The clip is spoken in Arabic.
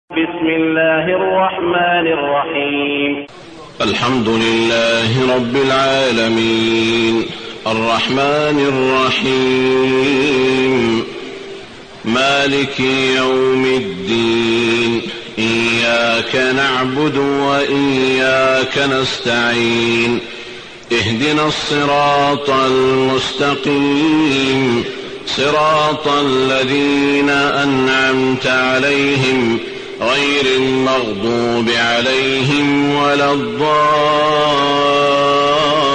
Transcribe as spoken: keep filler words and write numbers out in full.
بسم الله الرحمن الرحيم. الحمد لله رب العالمين الرحمن الرحيم مالك يوم الدين إياك نعبد وإياك نستعين اهدنا الصراط المستقيم صراط الذين أنعمت عليهم غير المغضوب عليهم ولا الضالين